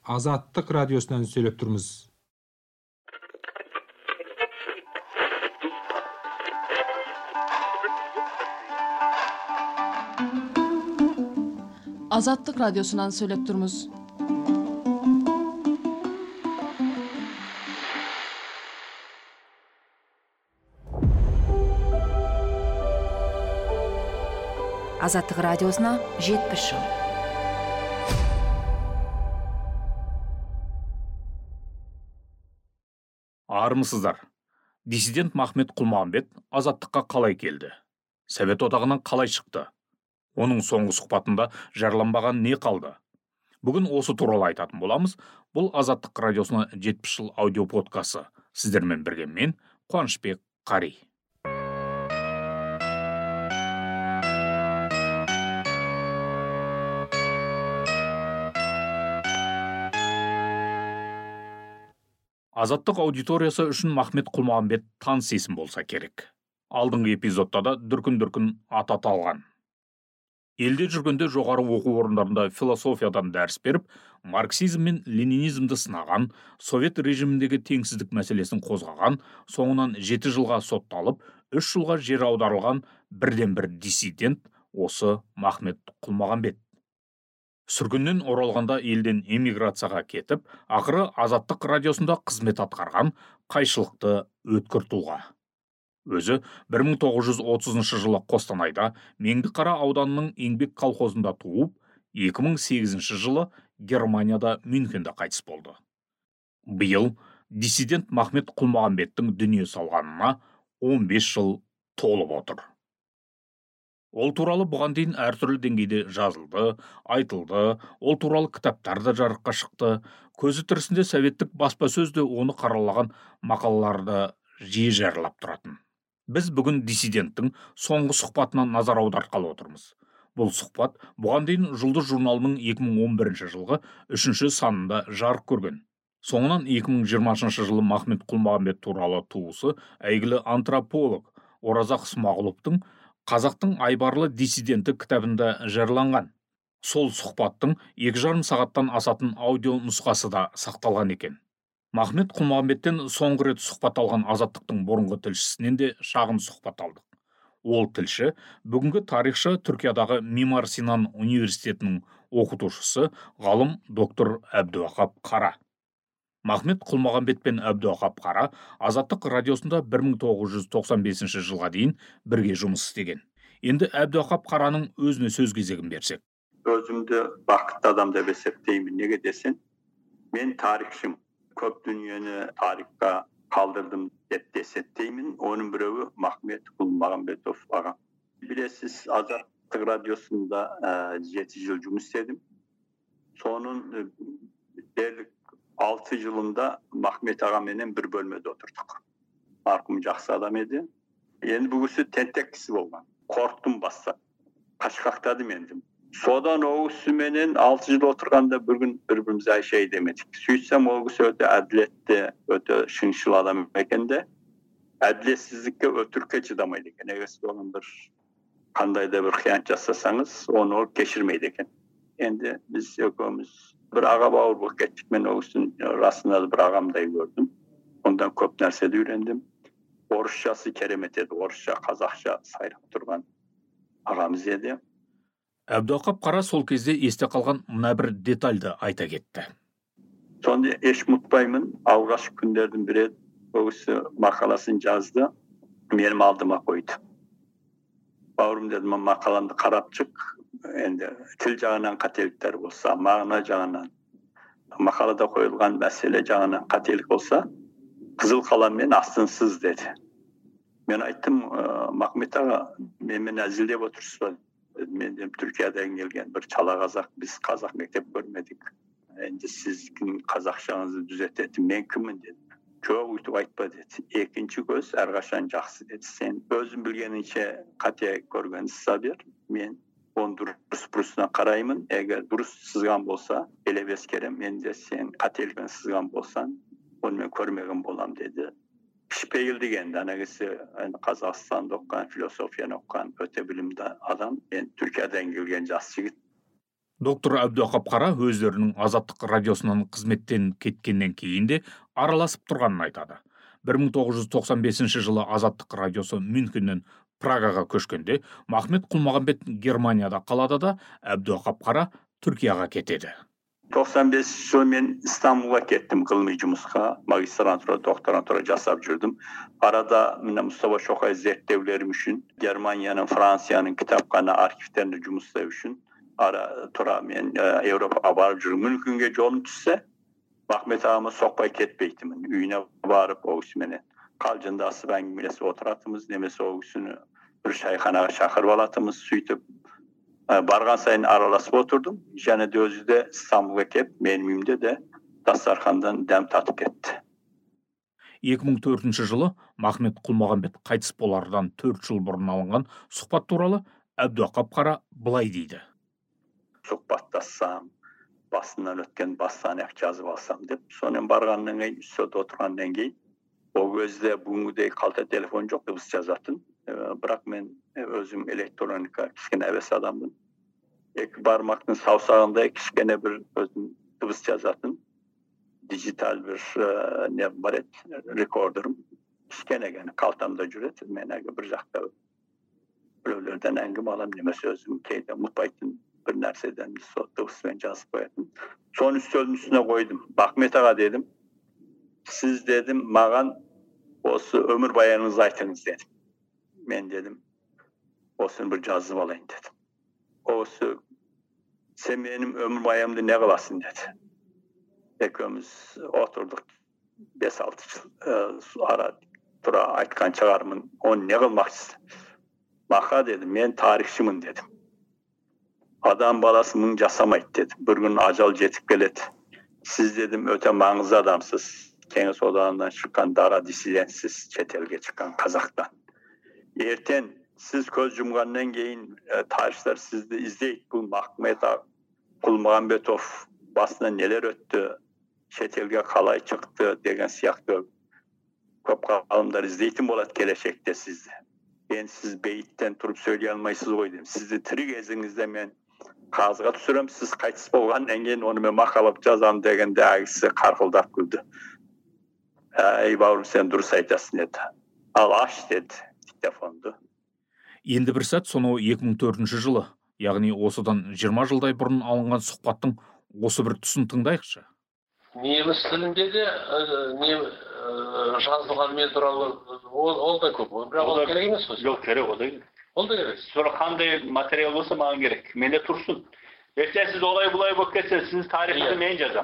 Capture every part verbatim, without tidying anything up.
Азаттык радиосунан сүйлөп турмуз. Азаттык радиосунан сүйлөп турмуз. Азаттык радиосуна жетимиш жыл. Армысыздар. Диссидент Махмет Кулмагамбет азаттыкка калай келди? Совет одагынан калай чыкты? Оның соңғы сұхбатында жарланбаған не қалды? Бүгін осы туралы айтатын боламыз. Бұл Азаттық радиосына жетимиш жыл аудио подкасты. Сіздермен бірге мен, Қуанышбек Қари. Азаттық аудиториясы үшін Махмет Кулмагамбет таныс есім болса керек. Алдыңғы эпизодта да дүркін-дүркін аты аталған. Елде жүргенде жоғары оқу орындарында философиядан дәріс беріп, марксизм мен ленинизмді сынаған, совет режиміндегі теңсіздік мәселесін қозғаған, соңынан жеті жылға сотталып, үш жылға жер аударылған бірден бір диссидент осы Махмет Кулмагамбет. Сүргіннен оралғанда елден эмиграцияға кетіп, ақыры Азаттық радиосында қызмет атқарған қайшылықты өткір тұлға. Өзі бір мың тоғыз жүз отызыншы жылы Қостанайда Меңдіқара ауданының еңбек колхозында туып, екі мың сегізінші жылы Германияда Мюнхенде қайтыс болды. Биыл диссидент Махмет Кулмагамбеттің дүние салғанына он бес жыл толып отыр. Ол туралы бұған дейін әртүрлі деңгейде жазылды, айтылды, ол туралы кітаптар да жарыққа шықты. Көзі тірісінде советтік баспасөзде оны қаралаған мақалаларды жиі жариялап тұратын. Біз бүгін диссиденттің соңғы сұхбатынан назар аудартқалы отырмыз. Бұл сұхбат бұған дейін Жұлдыз журналының екі мың он бірінші жылғы үшінші санында жарық көрген. Соңынан екі мың жиырмасыншы жылы Махмет Кулмагамбет туралы туысы әйгілі антрополог Оразақ Смағұловтың Қазақтың айбарлы диссиденті кітабында жарияланған. Сол сұхбаттың екі жарым сағаттан асатын аудио нұсқасы да сақталған екен. Махмет Кулмагамбеттен соңғы рет сұхбат алған Азаттықтың бұрынғы тілшісінен де шағын сұхбат алдық. Ол тілші бүгінгі тарихшы Түркиядағы Мимар Синан университетінің оқытушысы ғалым доктор Әбдуақап Қара. Махмет Кулмагамбет пен Әбдуақап Қара Азаттық радиосында бір мың тоғыз жүз тоқсан бесінші жылға дейін бірге жұмыс істеген. Енді Әбдуақап Қараның өзіне сөз кезегін берсек. Өзімді бақытты адам деп есептеймін. Неге десең, мен тарихшым. Көп дүниені тарихқа қалдырдым деп есептеймін. Оның біреуі Махмет Кулмагамбетов аға. Білесіз, Азаттық радиосында жеті жыл жұмыс істедім. Соның дерлік алты жылында Махмет ағаменен бір бөлмеде отырдық. Марқұм жақсы адам еді. Енді бұл кісі тентек кісі болған. Қорқтым баста. Қашқақтадым енді. Содан ол кісіменен алты жыл отырғанда бір күн бір-бірімізге әшей демедік. Сөйтсем ол кісі өте әділетті, өте шыншыл адам екенде, әділетсіздікке, өтірікке шыдамайды екен. Егер оның бір қандай да бір қиянат жасасаңыз, оны ол кешірмейді екен. Енді біз екеуміз бір аға бауыр болып кеттік. Мен ол кісінің расында бір ағамдай көрдім. Ондан көп нәрседе үйрендім. Орысшасы керемет еді. Орысша, қазақша сайрап тұрған ағамыз еді. Әбдуақап Қара сол кезде есте қалған мына бір детальды айта кетті. Сонда еш ұмытпаймын, алғаш күндердің бірі ол кісі мақаласын жазды, менің алдыма қойды. Бауырым дедім, мақаланды қарап шық. Енді тіл жағынан қателіктер болса, мағына жағынан, мақалада қойылған мәселе жағынан қателік болса, қызыл қаламмен астынсыз деді. Мен айттым, Махмет аға, менімен әзілдеп отырсыз ба? Мен Түркиядан келген бір чала қазақ, біз қазақ мектеп көрмедік. Енді сіздің қазақшаңызды түзететін, мен кіммін деді. Жоқ, өйтіп айтпа деді. Екінші көз әрқашан жақсы деді. Сен өзің білгенінше қате көрген сабер, мен оны дұрыс-бұрысына қараймын. Егер дұрыс сызған болса, елебес керем, мен де сен қателігін сызған болсан, оны мен көрмеген болам деді. Шпейл деген, ана кісі Қазақстанда оқыған, философияны оқыған, өте білімді адам. Мен Түркиядан келген жас жігіт. Доктор Әбдіуақап Қара өздерінің Азаттық радиосынан қызметтен кеткеннен кейін де араласып тұрғанын айтады. бір мың тоғыз жүз тоқсан бесінші жылы Азаттық радиосы Мюнхеннен Прагаға көшкенде, Махмет Құлмағанбет Германияда қалады да, Әбдіуақап Қара Түркияға кетеді. тоқсан бесінші жылы мен İstanbul'a кеттім ғылыми жұмысқа, магистрантура, докторантура жасап жүрдім. Арада мына Мұстафа Шоқай зерттеулерім үшін Германияның, Францияның кітапхана архивтерінде жұмыс істеу үшін ара тұра мен Европаға барып жүрмін. Мүмкінге жолым түссе, Махмет ағама соқпай кетпейтімін. Үйіне барып, ол кісіменен қалжыңдасып әңгімелесіп отыратымыз, немесе ол кісіні бір шайханаға шақырып алатымыз, сөйтіп барған сайын араласып отырдым. Және де өзі де İstanbul'a кеп, менің үйімде де дастархандан дәм татып кетті. екі мың төртінші жылы Махмет Құлмағанбет қайтыс болардан төрт жыл бұрын алынған сұхбат туралы Әбдіуақап Қара былай дейді. Сұхбаттассам, басынан өткен бастан ақ жазып алсам деп, сонымен барғаннан кейін, үстелде отырғаннан кейін, ол кезде бүгінгідей қалта телефон жоқ, дыбыс жазатын. Бірақ мен өзім электроника кішкене әвес адаммын. Екі бармақтың саусағындай кішкене бір өзім дыбыс жазатын. Dijital bir ne бар еді, рекордерім. Кішкене гәне қалтамда жүреді. Мен әгі бір жақта біреулерден әңгіме алам, немесе өзім кейде ұмытпайтын бір нәрседен сол дыбыспен жазып қоятын. Соны үстелдің үстіне қойдым. Махмет аға дедім, сіз дедім, маған осы өмір баяныңызды айтыңыз дедім. Мен дедім, осыны бір жазып алайын дедім. Осы, сен менің өмір баянымды не қыласың деді. Екеуміз отырдық, бес алты жыл ара тұра айтқан шығармын, оны не қылмақсыз? Мақа дедім, мен тарихшымын дедім. Адам баласы мың жасамайды дедім. Bir gün ажал жетіп келеді. Сіз дедім, өте маңызды адамсыз. Кеңес одағынан шыққан дара диссидентсіз, шетелге шыққан қазақтан. Ертең сіз көз жұмғаннан кейін тарихшылар сізді іздейді. Бұл Махмет Құлмағанбетов басынан нелер өтті, шетелге қалай шықты деген сияқты көп ғалымдар іздейтін болады келешекте сізді. Енді сіз бейіттен тұрып сөйлей алмайсыз ғой деймін. Сізді тірі кезіңізде мен қағазға түсірем, сіз қайтыс болғаннан кейін оны мен мақалап жазам дегенде әгісі қарқылдап күлді. Ей бауырым, сен дұрыс айтасың деді. Ал аш деді диктофонды. Енді бір сәт сонау екі мың төртінші жылы, яғни осыдан жиырма жылдай бұрын алынған сұхбаттың осы бір тұсын тыңдайықшы. Неміс тілінде де не жазылған мен туралы ол да көп. Бірақ ол керек емес қой. Жоқ, керек, ол да керек. Ол да керек. Sonra қандай материал болса маған керек. Менде тұрсын. Ертең сіз олай бұлай болып кетсе, сіз тарихты мен жазам.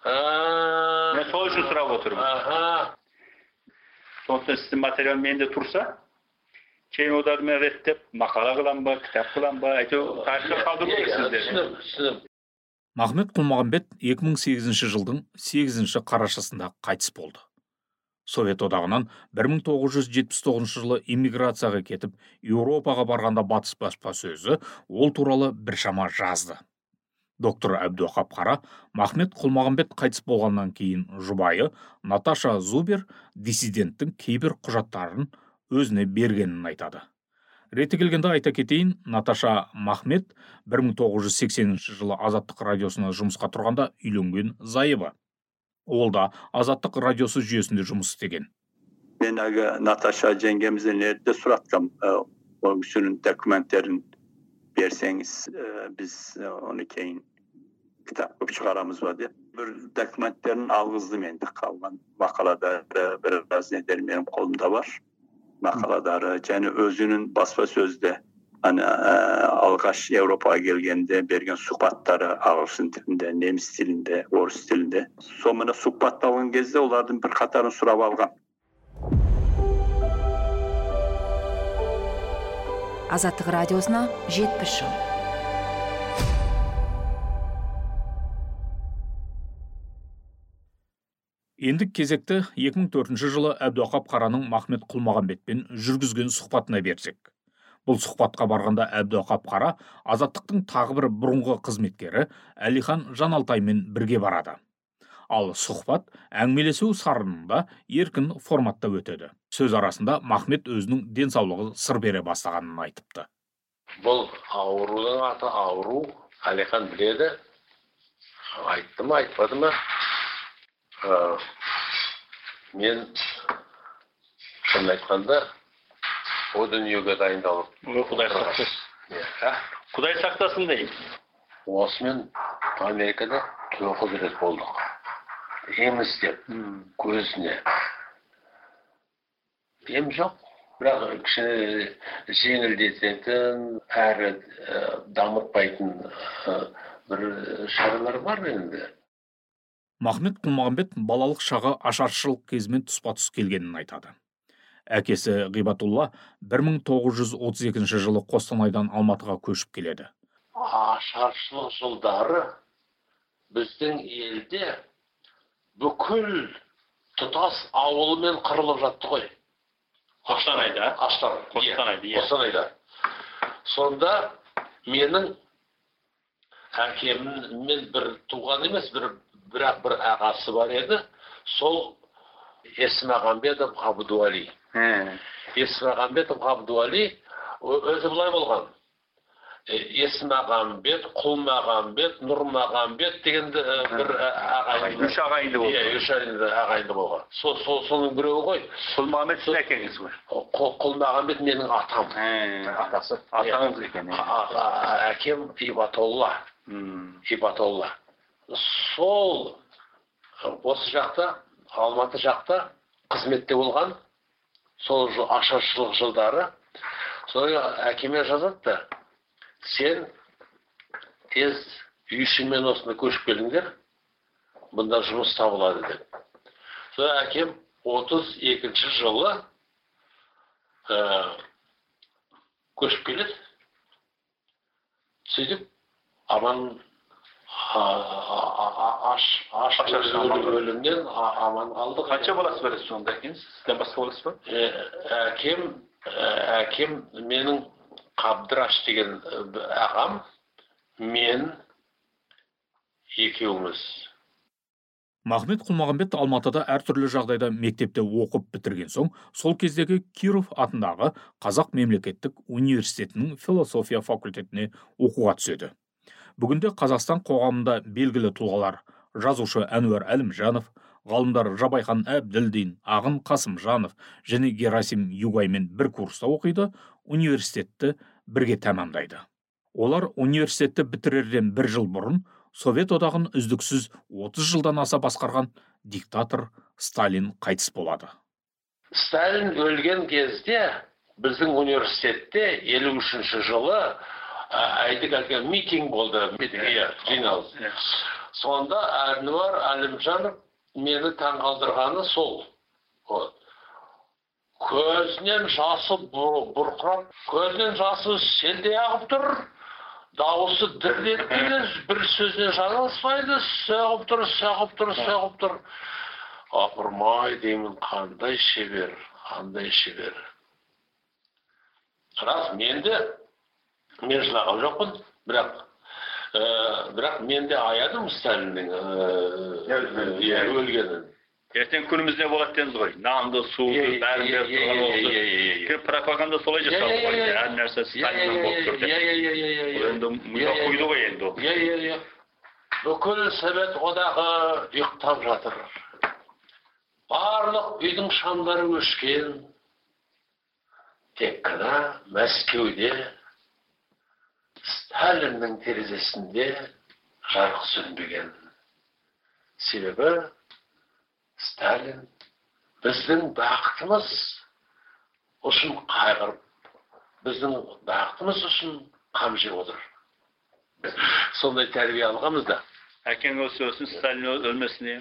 Мен сол үшін сұрап отырмын. Сондықтан сіздің материал менде тұрса, кейін оларды мен реттеп, мақала қылам ба, кітап қылам ба, әйтеуір тарихқа қалдыру керек сіздер. Түсініп. Махмет Құлмағанбет екі мың сегізінші жылдың сегізінші қарашасында қайтыс болды. Совет одағынан бір мың тоғыз жүз жетпіс тоғызыншы жылы иммиграцияға кетіп, Еуропаға барғанда батыс баспасөзі ол туралы біршама жазды. Доктор Әбдіуақап Қара Махмет Құлмағанбет қайтыс болғаннан кейін жұбайы Наташа Зубер диссиденттің кейбір құжаттарын өзіне бергенін айтады. Реті келгенде айта кетейін, Наташа Махмет бір мың тоғыз жүз сексенінші жылы Азаттық радиосына жұмысқа тұрғанда үйленген зайыбы. Ол да Азаттық радиосы жүйесінде жұмыс істеген. Мен әгі Наташа жеңгемізден ерде сұратқам, ол кісінің документтерін берсеңіз, біз оны кейін кітап көп шығарамыз ба деп. Бір документтерін алғыздым енді қалған мақалада бір аз недер менің қолымда бар. Maqaladары және өзінің баспасөзде алғаш Еуропаға келгенде берген сұхбаттары ағылшын тілінде, неміс тілінде, орыс тілінде. Сонымен сұхбат алған кезде олардың бір қатарын сұрап алған. Азаттық радиосына жетпіс жыл. Енді кезекті екі мың төртінші жылы Әбдіуақап Қараның Махмет Құлмағанбетпен жүргізген сұхбатына берсек. Бұл сұхбатқа барғанда Әбдіуақап Қара Азаттықтың тағы бір бұрынғы қызметкері Әлихан Жаналтаймен бірге барады. Ал сұхбат әңгімелесу сарынында еркін форматта өтеді. Сөз арасында Махмет өзінің денсаулығы сыр бере бастағанын айтыпты. Бұл аурудың аты ауру, Қалихан біледі. Айтты ма, айтпады ма? Мен шын айтқанда о дүниеге дайындалып. Құдай сақтасын. Құдай сақтасын деймін. Осымен Америкада тоғыз рет болдық. Ем істеп, көзіне. Ем жоқ. Бірақ кішкене жеңілдететін, әрі дамытпайтын бір шаралар бар енді. Махмет Құлмағамбет балалық шағы ашаршылық кезімен тұспа-тұс келгенін айтады. Әкесі Ғибатулла бір мың тоғыз жүз отыз екінші жылы Қостанайдан Алматыға көшіп келеді. Ашаршылық жылдары біздің елде бүкіл тұтас ауылымен қырылып жатты ғой. Қостанайда? Қостанайда, Қостанайда. Сонда менің әкеммен бір туған емес, бірақ бір ағасы бар еді. Сол Есмағамбетов Ғабдуали. Есмағамбетов Ғабдуали өзі былай болған. Есмағамбет, Құлмағамбет, Нұрмағамбет деген бір ағайынды. Үш ағайынды болды. Иә, үш ағайынды болған. Соның біреуі ғой. Құлмағамбет сіз әкеңіз ғой? Құлмағамбет менің атам. Атасы. Атаңыз екен. Әкем Ибатолла. Ибатолла. Сол осы жақта, Алматы жақта қызметте болған. Сол ашаршылық жылдары. Сол әкеме жазатты. Сен тез үйшімен осыны көшіп келіңдер, бұнда жұмыс табылады деп. Сол әкем отыз екінші жылы көшіп келеді. Сөйтіп, аман аш өлімнен аман қалды. Қанша баласы бар сонда екенсіз? Сізден басқа баласы бар? Әкем, әкем менің Қабдыраш деген ағам, мен екеуміз. Махмет Құлмағамбет Алматыда әртүрлі жағдайда мектепте оқып бітірген соң, сол кездегі Киров атындағы Қазақ мемлекеттік университетінің философия факультетіне оқуға түседі. Бүгінде Қазақстан қоғамында белгілі тұлғалар жазушы Әнуар Әлімжанов, ғалымдар Жабайхан Әбділдин, Ағын Қасымжанов және Герасим Югаймен бір курста оқиды, университетті бірге тәмамдайды. Олар университетті бітірерден бір жыл бұрын Совет одағын үздіксіз отыз жылдан аса басқарған диктатор Сталин қайтыс болады. Сталин өлген кезде біздің университетте елу үшінші жылы әйдік әлген митинг болды, жиналыс. Сонда Әнуар Әлімжанов мені таңғалдырғаны сол. Көзінен жасы бұрқырап, көзінен жасы селдей ағып тұр, дауысы дірдетпейді, бір сөзінен жаңылыспайды, соғып тұр, соғып тұр, соғып тұр. Апырмай деймін, қандай шебер, қандай шебер. Рас, мен де, мен жылаған жоқпын, бірақ бірақ мен де аядым Сталиннің өлгенін. Ертең күнімізде болады деңіз ғой. Нанды, суды, бәрін беріп тұрған осы. Пропаганда солай жасалды ғой. Әр нәрсе Сталиннен болып тұр деп. Енді мұйға қойды ғой енді. Бүкіл Совет одағы ұйықтап жатыр. Барлық үйдің шамдары өшкен. Тек қана Мәскеуде Сталиннің терезесінде жарық сөнбеген. Себебі Сталин біздің бақытымыз үшін қайғырып, біздің бақытымыз үшін қам жеп отыр. Сондай тәрбие алғанбыз да. Әкең өсі өсін, Сталин өлмесіне.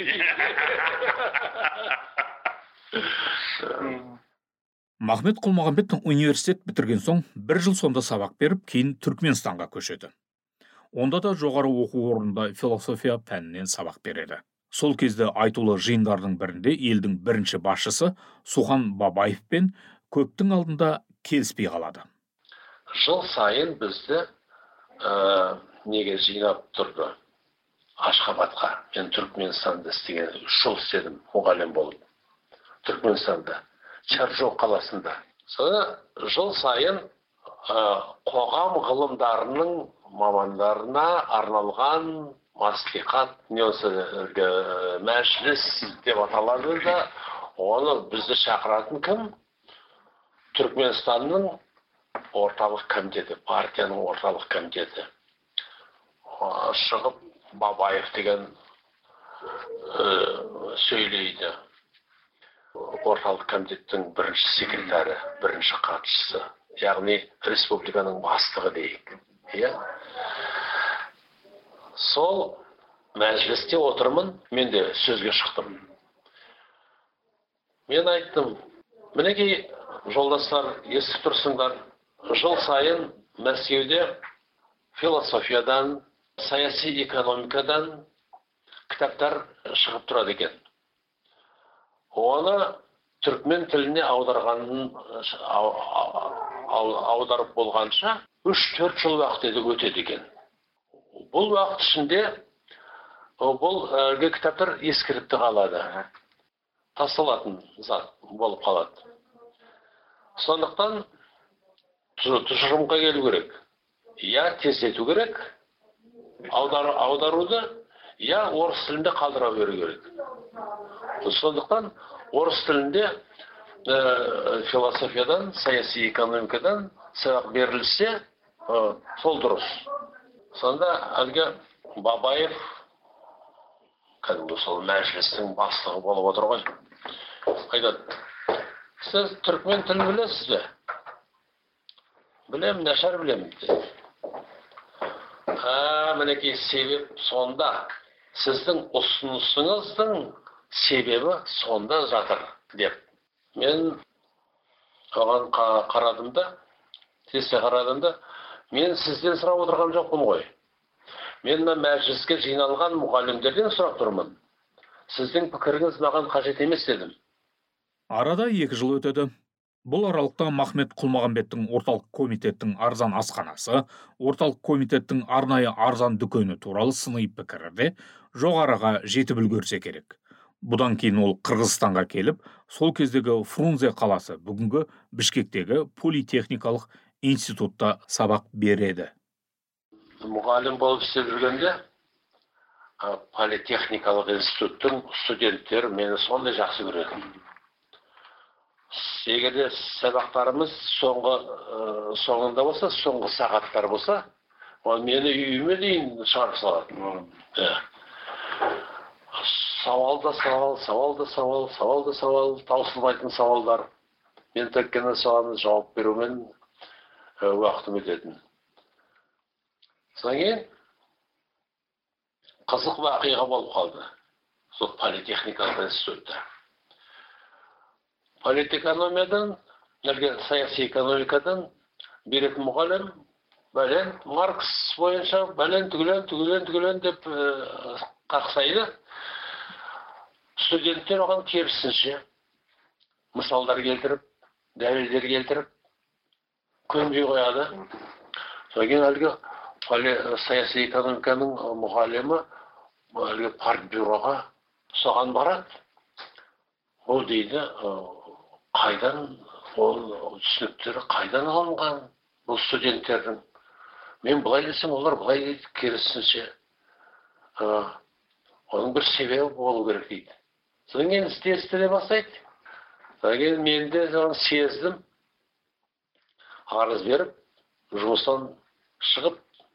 Махмет Құлмағамбет университет бітірген соң бір жыл сонда сабақ беріп, кейін Түркменстанға көшеді. Онда да жоғары оқу орнында философия пәнінен сабақ береді. Сол кезде айтулы жиындардың бірінде елдің бірінші басшысы Сухан Бабаевпен көптің алдында келіспей қалады. Жыл сайын бізді неге жинап тұрды? Ашхабадқа. Мен Түркменстанда істеген, үш жыл істедім, мұғалім болып. Түркменстанда. Чаржоқ қаласында. Соны жыл сайын қоғам ғылымдарының мамандарына арналған маслихат немесе мәжіліс деп аталады да, оны бізді шақыратын кім? Түркменстанның орталық комитеті, партияның орталық комитеті. Шығып Бабаев деген сөйлейді. Орталық комитеттің бірінші секретары, бірінші хатшысы, яғни республиканың бастығы дейік. Сол мәжілісте отырмын, мен де сөзге шықтым. Мен айттым, мінекей жолдастар, естіп тұрсыңдар, жыл сайын Мәскеуде философиядан, саяси экономикадан кітаптар шығып тұрады екен. Оны түркмен тіліне аударғанын аударып болғанша үш төрт жыл уақыт өтеді екен. Бұл уақыт ішінде бұл кітаптар ескіріп те қалады. Тасталатын зат болып қалады. Сондықтан тұжырымға келу керек. Я тездету керек, аударуды, я орыс тілінде қалдыра беру керек. Сондықтан орыс тілінде философиядан, саяси экономикадан сабақ берілсе, сол дұрыс. Сонда әлгі Бабаев, кәдімгі сол мәжілістің бастығы болып отыр ғой. Айтады, сіз түркмен тілін білесіз бе? Білем, нашар білем. Ә, мінекей себеп сонда. Сіздің ұсынысыңыздың себебі сонда жатыр, деп. Мен оған қарадым да, тесте қарадым да, мен сізден сұрап отырған жоқпын ғой. Мен мәжіліске жиналған мұғалімдерден сұрап тұрмын. Сіздің пікіріңіз маған қажет емес дедім. Арада екі жыл өтеді. Бұл аралықта Махмет Құлмағамбеттің орталық комитеттің арзан асханасы, орталық комитеттің арнайы арзан дүкені туралы сыни пікірде жоғарыға жетіп үлгерсе керек. Бұдан кейін ол Қырғызстанға келіп, сол кездегі Фрунзе қаласы, бүгінгі Бішкектегі политехникалық институтта сабақ береді. Мұғалім болып істеп жүргенде, политехникалық институттың студенттері мені сондай жақсы көреді. Егерде сабақтарымыз соңғы соңында болса, соңғы сағаттар болса, ол мені үйіме дейін шығарып салады. Сауалда сауал, сауалда сауал, сауалда сауал, таусылмайтын сауалдар. Мен тәккені соған жауап берумен уақытым өтетін. Содан кейін қызық вақиға болып қалды. Сол политехникалық институтта. Политэкономиядан, саяси экономикадан беретін мұғалім, бәлен Маркс бойынша бәлен түгілен, түгілен, түгілен деп қақсайды. Студенттер оған керісінше мысалдар келтіріп, дәлелдер келтіріп, көнбей қояды. Содан әлгі саяси экономиканың мұғалімі әлгі партбюроға соған барады. Ол дейді, қайдан, ол түсініктері қайдан алынған, бұл студенттердің. Мен бұлай десем, олар бұлай дейді, керісінше. Оның бір себебі болу керек дейді. Содан кейін істе-істене бастайды. Содан кейін мен де сездім, арыз беріп, жұмыстан шығып,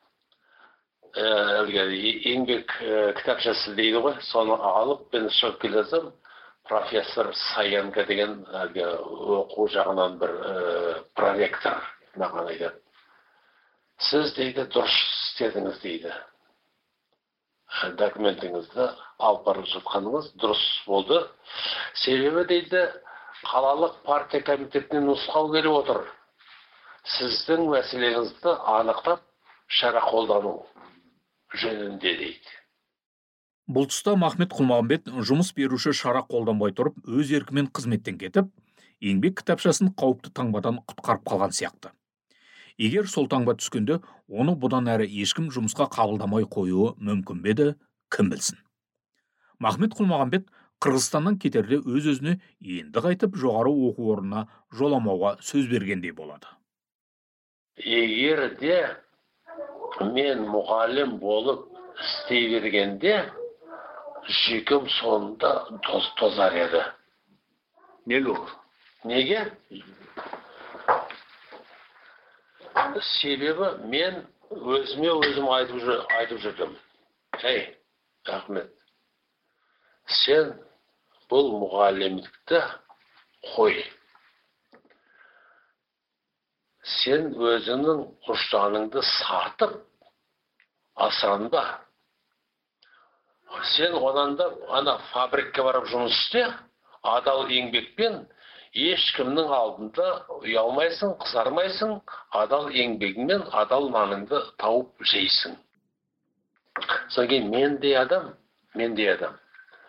еңбек кітапшасы дейді ғой, соны алып, мен шығып келе жатсам, профессор Саянка деген оқу жағынан бір проректор маған айтады. Сіз дейді дұрыс істедіңіз дейді. Документіңізді алып барып жатқаныңыз дұрыс болды. Себебі дейді қалалық партия комитетінен нұсқау келіп отыр. Сіздің мәселеңізді анықтап шара қолдану жөнінде дейді. Бұл тұста Махмет Құлмағамбет жұмыс беруші шара қолданбай тұрып, өз еркімен қызметтен кетіп, еңбек кітапшасын қауіпті таңбадан құтқарып қалған сияқты. Егер сол таңба түскенде, оны бұдан әрі ешкім жұмысқа қабылдамай қоюы мүмкін бе еді, кім білсін. Махмет Құлмағамбет Қырғызстаннан кетерде өз-өзіне енді қайтып жоғары оқу орнына жоламауға сөз бергендей болады. Егер де мен мұғалім болып істей бергенде жүйкем сонда тоз, тозар еді. Неге ол? Неге? Себебі мен өзіме өзім айтып, жүр, айтып жүрдім. Ей, Ахмет, сен бұл мұғалімдікті қой. Сен өзіңнің ұжданыңды сатып, асыранба. Сен онан да ана фабрикке барып жұмыс істе, адал еңбекпен, ешкімнің алдында ұялмайсың, қызармайсың, адал еңбегіңмен адал наныңды тауып жейсің. Содан кейін мен де адам, мен де адам.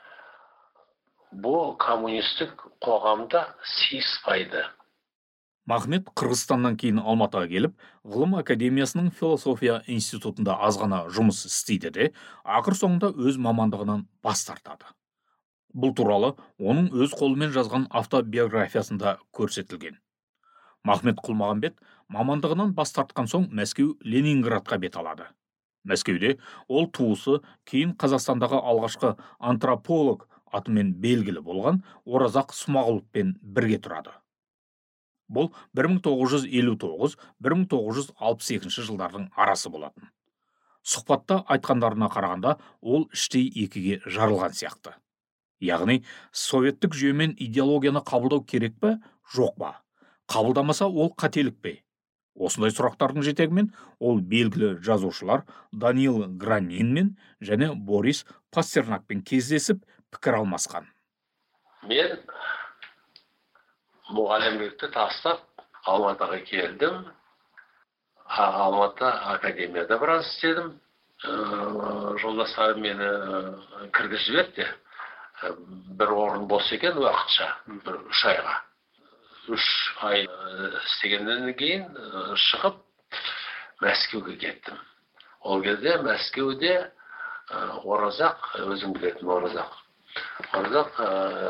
Бұл коммунистік қоғамда сыйыспайды. Махмет Қырғызстаннан кейін Алматыға келіп, ғылым академиясының философия институтында азғана жұмыс істейді де, ақыр соңында өз мамандығынан бас тартады. Бұл туралы оның өз қолымен жазған автобиографиясында көрсетілген. Махмет Құлмағанбет мамандығынан бас тартқан соң Мәскеу Ленинградқа бет алады. Мәскеуде ол туысы, кейін Қазақстандағы алғашқы антрополог атымен белгілі болған Оразақ Смағұловпен бірге тұрады. Бұл бір мың тоғыз жүз елу тоғыз - бір мың тоғыз жүз алпыс екінші жылдардың арасы болатын. Сұхбатта айтқандарына қарағанда, ол іштей екіге жарылған сияқты. Яғни, советтік жүйемен идеологияны қабылдау керек пе, жоқ па? Қабылдамаса ол қателік пе? Осындай сұрақтардың жетегімен ол белгілі жазушылар Даниил Гранинмен және Борис Пастернакпен кездесіп пікір алмасқан. Мен мұғалімдікті тастап Алматыға келдім. Алматы академияда біраз істедім. Жолдастарым мені кіргізіп жіберді. Бір орын бос екен уақытша, бір үш айға. Үш ай істегеннен кейін шығып Мәскеуге кеттім. Ол кезде Мәскеуде Оразақ, өзім білетін Оразақ. Оразақ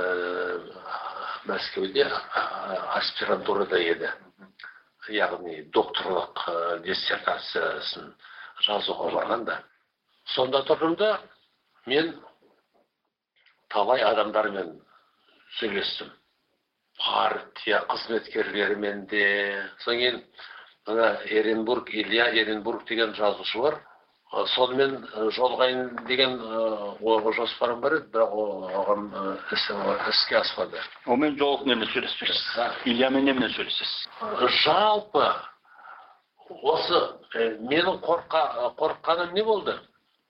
Мәскеуде аспирантурада еді. Яғни докторлық диссертациясын жазуға барғанда. Сонда тұрдымда мен талай адамдармен сөйлестім. Партия қызметкерлерімен де. Соң кейін Эренбург, Илья Эренбург деген жазушы бар. Сонымен жолғайын деген жоспарым бар еді, бірақ оған іске аспады. Омен жолық немен сөйлесіз? Ильямен немен сөйлесіз? Жалпы, осы менің қорққаным не болды?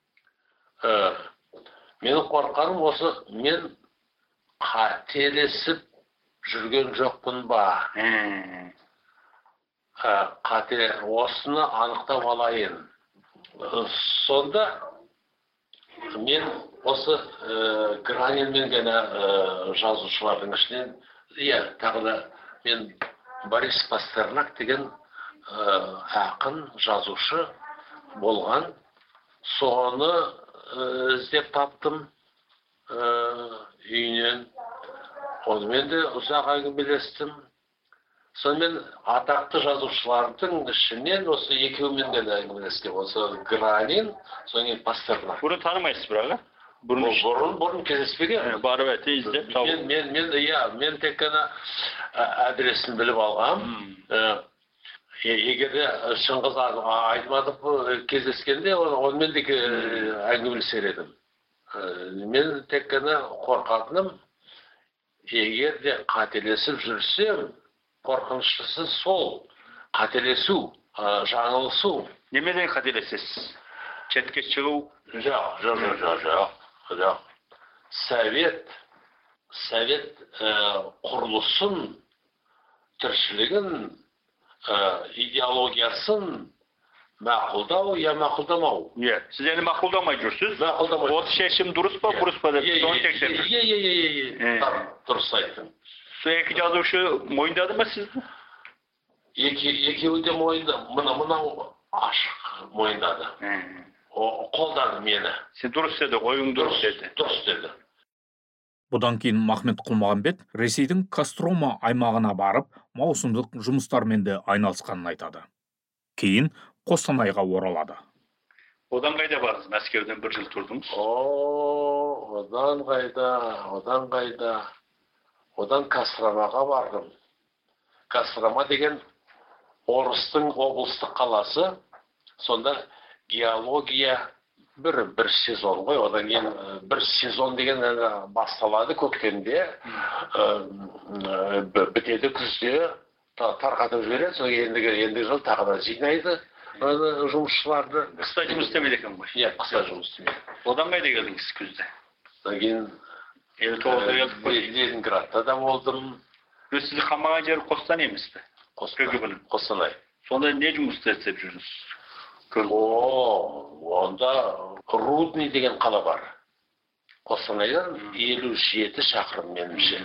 Менің қорққаным осы, мен қателесіп жүрген жоқпын ба? Қате, осыны анықтап алайын. Сонда мен осы Гранинмен ғана жазушылардың ішінен, иә, тағы да мен Борис Пастернак деген ақын жазушы болған. Соны іздеп таптым үйінен. Онымен де ұзақ әңгімелестім. Сонымен атақты жазушылардың ішінен осы екеуімен де әңгімелескен. Осы Гранин, соңын Пастернак. Бұрын танымайсыз бірақ, Бұрын бұрын кездеспеген. Барып әте іздеп тауып. Мен мен иә, мен тек қана адресін біліп алғам. Егер де Шыңғыз Айтматов кездескенде, онымен де әңгімелесер едім. Мен тек қана қорқатыным, егер де қателесіп жүрсем, қорқыныштысы сол, қателесу, жаңылысу. Немеден қателесесіз? Четке шығу? Жоқ, жоқ, жоқ, жоқ, жоқ. Совет, совет құрылысын, тіршілігін, идеологиясын мақұлдау, я мақұлдамау. Е, сіз енді мақұлдамай жүрсіз? Мақұлдамай. Осы шешім дұрыс па, бұрыс па деп соны тексердіңіз? Е, е, е, е, дұрыс айттың. Сол екі жазушы мойындады ма сізді? Екеуі де мойындады. Мынау ашық мойындады. Қолдады мені. Сен дұрыс деді, ойың дұрыс деді. Дұрыс деді. Бұдан кейін Махмет Құлмағанбет Ресейдің Кострома аймағына барып, маусымдық жұмыстармен де айналысқанын айтады. Кейін Қостанайға оралады. Одан қайда бардыңыз? Мәскеуден бір жыл тұрдыңыз. О, одан қайда, одан қайда. Одан Костромаға бардым. Кострома деген Орыстың облыстық қаласы. Сонда геология бір бір сезон ғой. Одан кейін бір сезон деген басталады көктемде, бітеді күзде, тарқатып жібереді. Содан ендігі ендігі жыл тағы да жинайды жұмысшыларды. Қыста жұмыс істемейді екен ғой. Иә, қыста жұмыс істемейді. Одан қайда келдіңіз күзде? Содан кейін елу тоғызда келдік қой. Ленинградта да болдым. Сізді қамаған жері Қостанай емес пе? Қостанай. Сонда не жұмыс істеп жүрсіз? О, онда Рудный деген қала бар. Қостанайдан елу жеті шақырым меніңше.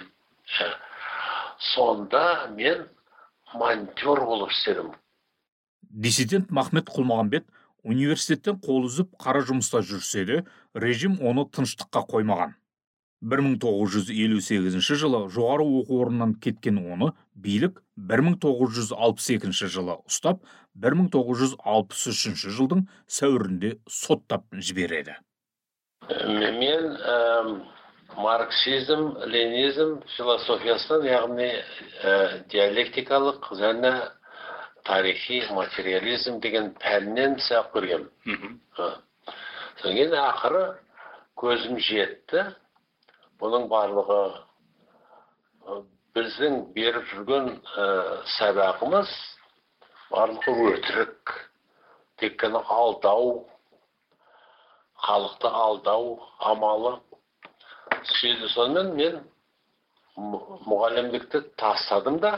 Сонда мен монтер болып істедім. Диссидент Махмет Құлмағанбет университеттен қол үзіп қара жұмыста жүрсе де, режим оны тыныштыққа қоймаған. бір мың тоғыз жүз елу сегізінші жылы жоғары оқу орнынан кеткен оны билік бір мың тоғыз жүз алпыс екінші жылы ұстап, бір мың тоғыз жүз алпыс үшінші жылдың сәуірінде соттап жібереді. Мен ә, марксизм, ленизм философиясынан, яғни ә, диалектикалық және тарихи материализм деген пәннен сабақ көргем. Содан кейін ақыры көзім жетті. Бұның барлығы біздің беріп жүрген сабағымыз барлығы өтірік, тек қана алдау, халықты алдау амалы. Сонымен мен мұғалімдікті тастадым да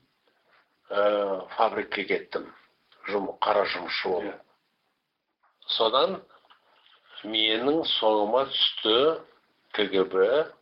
фабрикке кеттім, қара жұмысшы болып. Содан менің соңыма түсті КГБ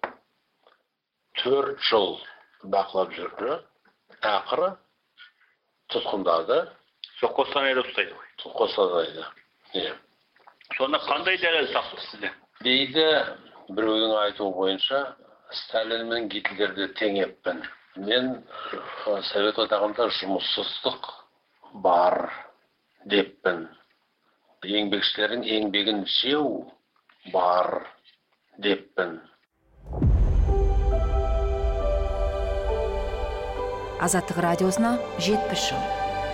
төрт жыл бақылап жүрді. Ақыры тұтқындады. Жоқ, Қостанайда ұстайды ғой. Қостанайда. Сонда қандай дәлел тапты сізде? Дейді, біреудің айтуы бойынша, Сталин мен Гитлерді тең еппін. Мен Совет одағында жұмыссыздық бар деппін. Еңбекшілердің еңбегін жеу бар деппін. Азаттық радиосына жетпіс жыл.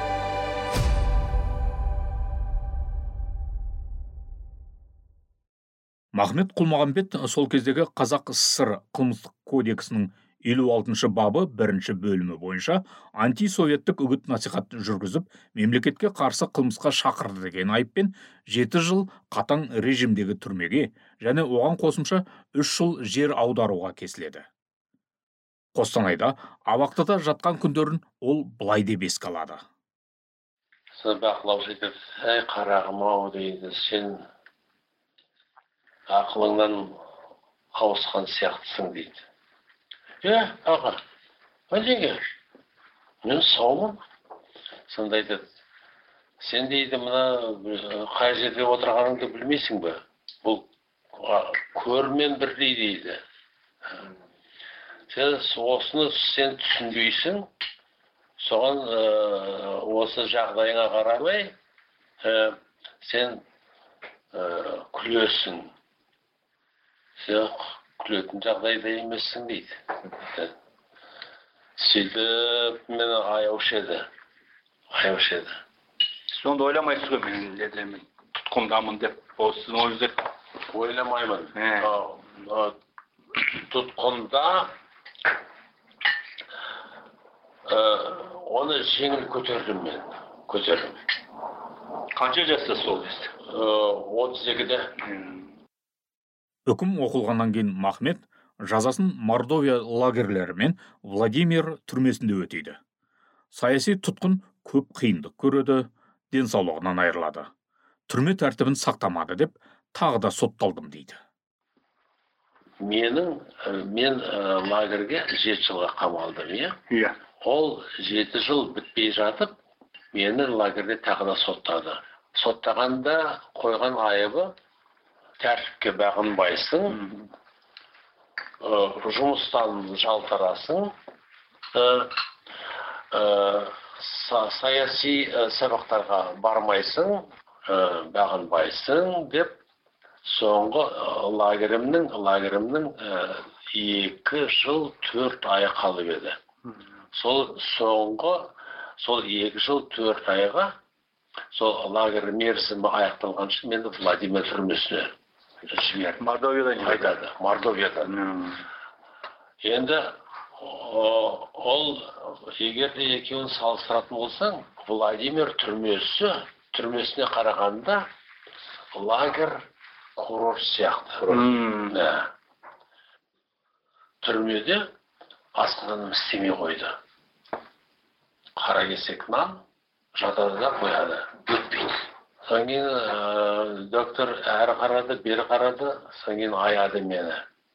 Махмет Құлмағанбет сол кездегі Қазақ СССР қылмыстық кодексінің елу алтыншы бабы бірінші бөлімі бойынша антисоветтік үгіт насихат жүргізіп, мемлекетке қарсы қылмысқа шақырды деген айыппен жеті жыл қатаң режимдегі түрмеге және оған қосымша үш жыл жер аударуға кесіледі. Қостанайда абақтыда жатқан күндерін ол былай деп еске алады. Бақылаушы айтып, әй қарағым-ау дейді, сен ақылыңнан ауысқан сияқтысың дейді. Е, аға, неге? Мен саумын. Сонда айтады, сен дейді, мына қай жерде отырғаныңды білмейсің бе? Бұл көрмен бірдей дейді. Сен осыны сен түсінбейсің, соған осы жағдайыңа қарамай, сен күлесің. Сен күлетін жағдайда емессің дейді. Сөйтіп мені аяушы еді. Аяушы еді. Сонда ойламайсыз ғой, мен тұтқындамын деп, осының ойыңызды? Ойламаймын. Тұтқында оны жеңіл көтердім мен. Көтердім. Қанша жаста сол кезде? отыз екіде. Үкім оқылғаннан кейін Махмет жазасын Мордовия лагерлері мен Владимир түрмесінде өтейді. Саяси тұтқын көп қиындық көреді, денсаулығынан айырылады. Түрме тәртібін сақтамады деп тағы да сотталдым дейді. Менің мен лагерге жеті жылға қамалдым, иә? Иә. Ол жеті жыл бітпей жатып, мені лагерде тағы да соттады. Соттағанда қойған айыбы тәртіпке бағынбайсың, жұмыстан жалтарасың, саяси сабақтарға бармайсың, бағынбайсың деп соңғы лагерімнің лагерімнің екі жыл төрт ай қалып еді. Сол соңғы сол екі жыл төрт айға сол лагерь мерзімі аяқталғанша мені Владимир түрмесіне жіберді. Мордовиядан қайтады. Мордовиядан. Енді ол егер де екеуін салыстыратын болсаң, Владимир түрмесі түрмесіне қарағанда лагерь курорт сияқты. Түрмеде асқазаным істемей қойды. Қара кесек нан жатады да қояды, өтпейді. Содан кейін доктор әрі қарады, бері қарады, содан кейін аяды мені.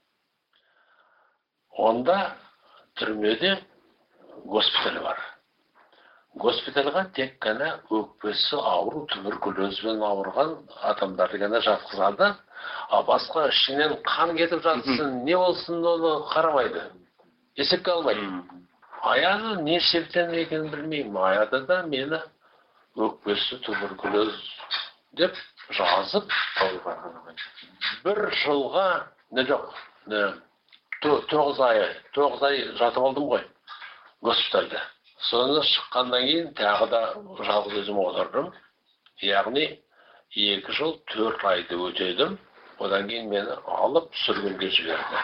Онда түрмеде госпиталь бар. Госпитальға тек қана өкпесі ауру, туберкулезбен ауырған адамдарды ғана жатқызады, а басқа ішінен қан кетіп жатсын, не болсын оны қарамайды. Есепке алмайды. Аяды не себептен екенін білмеймін. Аяды да мені өкпесі туберкулез деп жазып, бір жылға не жоқ, тоғыз ай, тоғыз ай жатып алдым ғой госпитальда. Соны шыққаннан кейін тағы да жалғыз өзім отырдым. Яғни екі жыл төрт айды өтедім. Одан кейін мені алып сүргінге жіберді.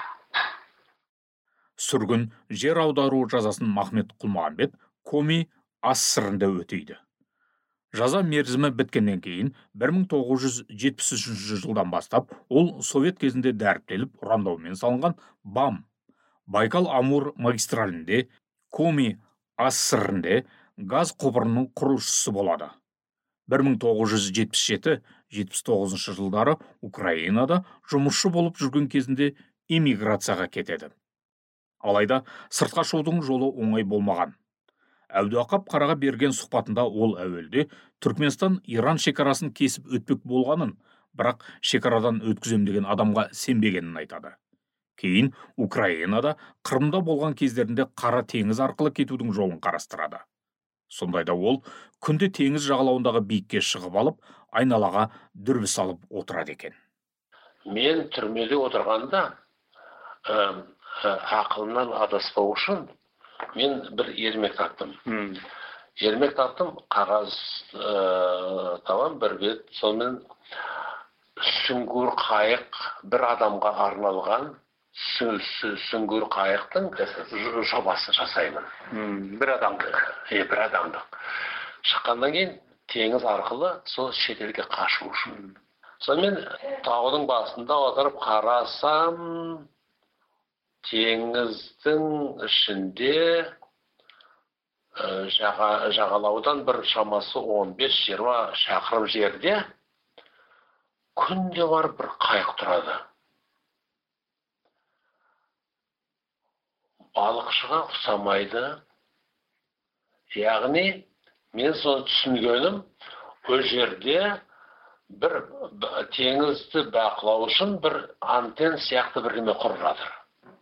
Сүргін жер аудару жазасын Махмет Құлмағанбет Коми Ассырында өтейді. Жаза мерзімі біткеннен кейін бір мың тоғыз жүз жетпіс үшінші жылдан бастап ол Совет кезінде дәріптеліп ұрандаумен салынған БАМ Байкал-Амур магистралінде Коми Ассырында газ құбырының құрылысшысы болады. бір мың тоғыз жүз жетпіс жеті жетпіс тоғызыншы жылдары Украинада жұмысшы болып жүрген кезінде эмиграцияға кетеді. Алайда сыртқа шығудың жолы оңай болмаған. Әбдіуақап Қараға берген сұхбатында ол әуелде Түркменстан Иран шекарасын кесіп өтпек болғанын, бірақ шекарадан өткізем деген адамға сенбегенін айтады. Кейін Украинада Қырымда болған кездерінде Қара теңіз арқылы кетудің жолын қарастырады. Сондайда ол күнде теңіз жағалауындағы биікке шығып алып, айналаға дүрбі салып отырады екен. Мен түрмеде отырғанда ақылымнан адаспау үшін мен бір ермек таптым. Ермек таптым, қағаз табам бір бет, сонымен сүңгір қайық бір адамға арналған сүңгір қайықтың жобасын жасаймын. Бір адамдық. Е, бір адамдық. Шыққаннан кейін теңіз арқылы сол шетелге қашу үшін. Сонымен таудың басында отырып қарасам, теңіздің ішінде жағалаудан бір шамасы он бес жиырма шақырым жерде күнде бар бір қайық тұрады. Балықшыға ұқсамайды. Яғни мен соны түсінгенім, ол жерде бір теңізді бақылау үшін бір антен сияқты бірдеме құрып жатыр.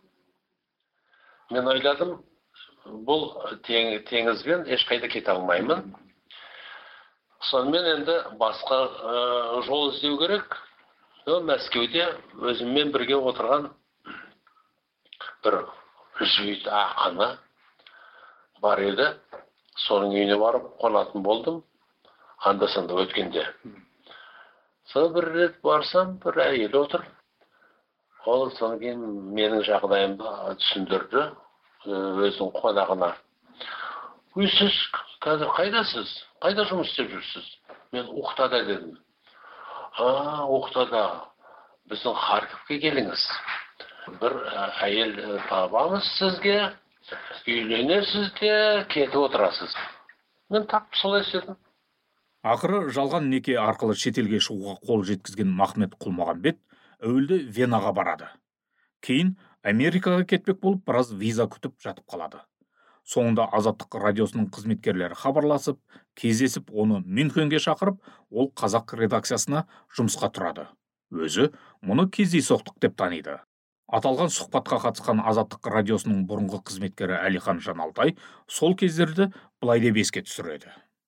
Мен ойладым, бұл теңізбен ешқайда кете алмаймын. Сонымен енді басқа жол іздеу керек. Мәскеуде өзіммен бірге отырған бір жүйт ақыны бар еді. Соның үйіне барып қонатын болдым. Анда-санда өткенде. Сол бір рет барсам, бір әйел отыр. Ол содан кейін менің жағдайымды түсіндірді өзінің қонағына. Өй, сіз қазір қайдасыз? Қайда жұмыс істеп жүрсіз? Мен Ухтада дедім. А, Ухтада. Біздің Харьковқа келіңіз. Бір әйел табамыз сізге, үйленесіз де, кетіп отырасыз. Мен тап солай істедім. Ақыры жалған неке арқылы шетелге шығуға қол жеткізген Махмет Құлмағанбет әуелде Венаға барады. Кейін Америкаға кетпек болып, біраз виза күтіп жатып қалады. Соңында Азаттық радиосының қызметкерлері хабарласып, кездесіп, оны Мюнхенге шақырып, ол қазақ редакциясына жұмысқа тұрады. Өзі мұны кездейсоқтық деп таниды. Аталған сұхбатқа қатысқан Азаттық радиосының бұрынғы қызметкері Әлихан Жаналтай сол кездерді былай деп еске түсіреді.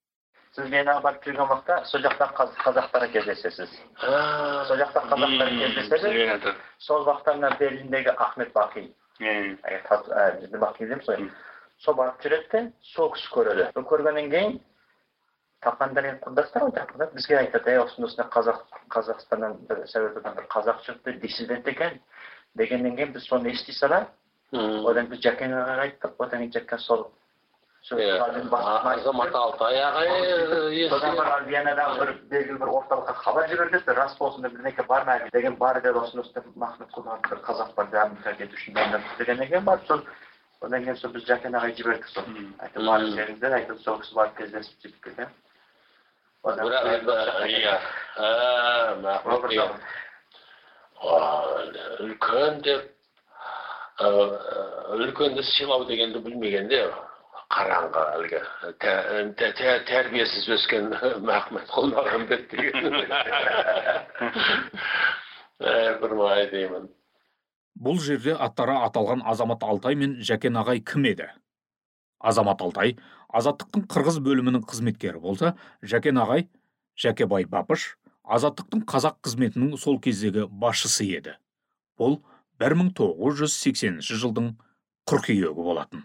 Сіз мені барып жүрген уақытта сол жақта қазақтар кездесесіз. Сол жақта қазақтар кездеседі. Сол уақытта мына Берлиндегі Ахмет Бақи. Біздің Бақи дейміз ғой. Сол барып жүреді, сол кісі көреді. Бұл көргеннен кейін тапқандар енді құрдастар ғой, тапқандар бізге айтады, осында қазақ Қазақстаннан бір Советодан бір қазақ шықты, диссидент екен дегеннен кейін біз соны ести сала, одан біз Жәкен ағаға айттық, одан кейін Жәкен сол Азамат Алтай ағай содан бір Альбиянадағы бір белгілі бір орталыққа хабар жіберді, рас болсын деп бірнеке бар ма деген бар деді, осында Махмет Құлмағанбет бір қазақ бар дамытқа кету үшін дайындап дегеннен кейін барып сол одан кейін сол біз Жәкен ағай жібердік сол. Айтып барып жеріңіздер, айтып сол кісі барып кездесіп сөйтіп келді. Үлкен деп үлкенді сыйлау дегенді білмегенде қараңғы әлгі тәрбиесіз өскен Махмет Құлмағанбет деген бір май деймін. Бұл жерде аттары аталған Азамат Алтай мен Жәкен ағай кім еді? Азамат Алтай Азаттықтың қырғыз бөлімінің қызметкері болса, Жәкен ағай Жәкебай Бапыш Азаттықтың қазақ қызметінің сол кездегі басшысы еді. Бұл бір мың тоғыз жүз сексенінші жылдың қыркүйегі болатын.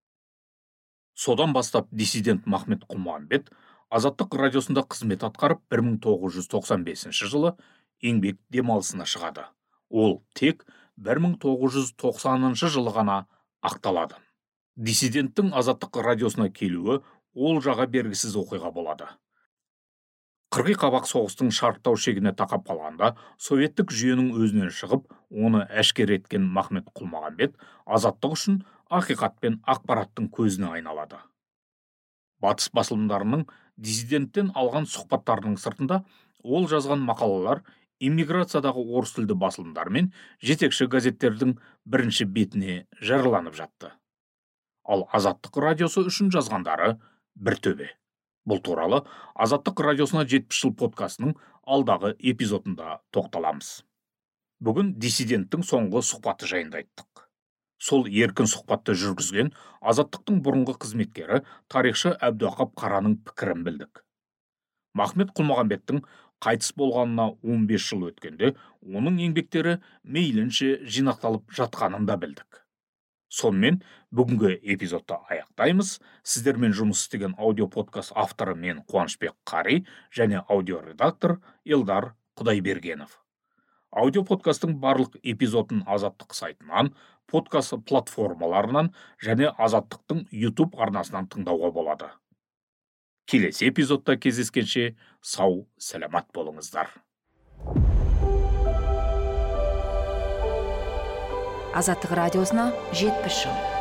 Содан бастап диссидент Махмет Құлмағанбет Азаттық радиосында қызмет атқарып, бір мың тоғыз жүз тоқсан бесінші жылы еңбек демалысына шығады. Ол тек бір мың тоғыз жүз тоқсаныншы жылы ғана ақталады. Диссиденттің Азаттық радиосына келуі ол жаға бергісіз оқиға болады. Қырғи қабақ соғыстың шарықтау шегіне тақап қалғанда, советтік жүйенің өзінен шығып, оны әшкер еткен Махмет Құлмағанбет азаттық үшін ақиқат пен ақпараттың көзіне айналады. Батыс басылымдарының диссиденттен алған сұхбаттарының сыртында ол жазған мақалалар иммиграциядағы орыс тілді басылымдар мен жетекші газеттердің бірінші бетіне жарияланып жатты. Ал Азаттық радиосы үшін жазғандары бір төбе. Бұл туралы Азаттық радиосына жетпіс жыл подкастының алдағы эпизодында тоқталамыз. Бүгін диссиденттің соңғы сұхбаты жайында айттық. Сол еркін сұхбатты жүргізген Азаттықтың бұрынғы қызметкері тарихшы Әбдуақап Қараның пікірін білдік. Махмет Құлмағанбеттің қайтыс болғанына он бес жыл өткенде, оның еңбектері мейлінше жинақталып жатқанын да білдік. Сонымен бүгінгі эпизодты аяқтаймыз. Сіздермен жұмыс істеген аудиоподкаст авторы мен Қуанышбек Қари және аудиоредактор Елдар Құдайбергенов. Аудиоподкастың барлық эпизодын Азаттық сайтынан, подкаст платформаларынан және Азаттықтың YouTube арнасынан тыңдауға болады. Келесі эпизодта кездескенше сау, саламат болыңыздар. Азаттық радиосына жетпіс жыл.